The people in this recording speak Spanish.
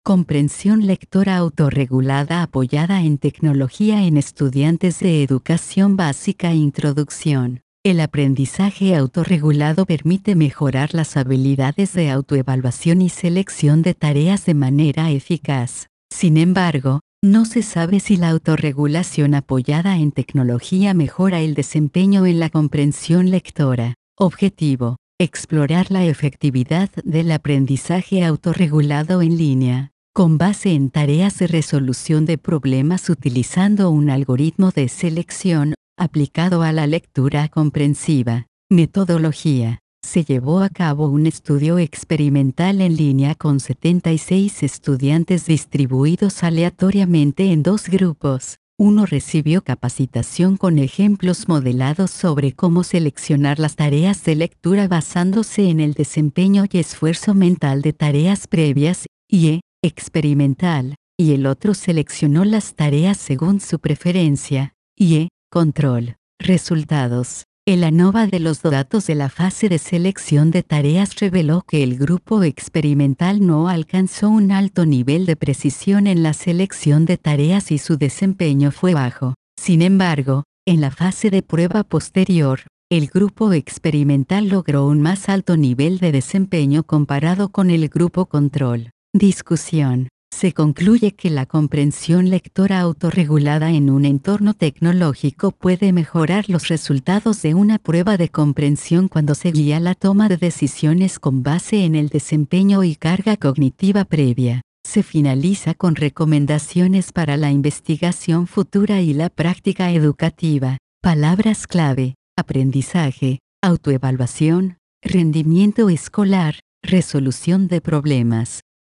Comprensión lectora autorregulada apoyada en tecnología en estudiantes de educación básica. Introducción. El aprendizaje autorregulado permite mejorar las habilidades de autoevaluación y selección de tareas de manera eficaz. Sin embargo, no se sabe si la autorregulación apoyada en tecnología mejora el desempeño en la comprensión lectora. Objetivo: explorar la efectividad del aprendizaje autorregulado en línea, con base en tareas de resolución de problemas utilizando un algoritmo de selección, aplicado a la lectura comprensiva. Metodología. Se llevó a cabo un estudio experimental en línea con 76 estudiantes distribuidos aleatoriamente en dos grupos. Uno recibió capacitación con ejemplos modelados sobre cómo seleccionar las tareas de lectura basándose en el desempeño y esfuerzo mental de tareas previas, y experimental, y el otro seleccionó las tareas según su preferencia, y control. Resultados. El ANOVA de los datos de la fase de selección de tareas reveló que el grupo experimental no alcanzó un alto nivel de precisión en la selección de tareas y su desempeño fue bajo. Sin embargo, en la fase de prueba posterior, el grupo experimental logró un más alto nivel de desempeño comparado con el grupo control. Discusión. Se concluye que la comprensión lectora autorregulada en un entorno tecnológico puede mejorar los resultados de una prueba de comprensión cuando se guía la toma de decisiones con base en el desempeño y carga cognitiva previa. Se finaliza con recomendaciones para la investigación futura y la práctica educativa. Palabras clave: aprendizaje, autoevaluación, rendimiento escolar, resolución de problemas.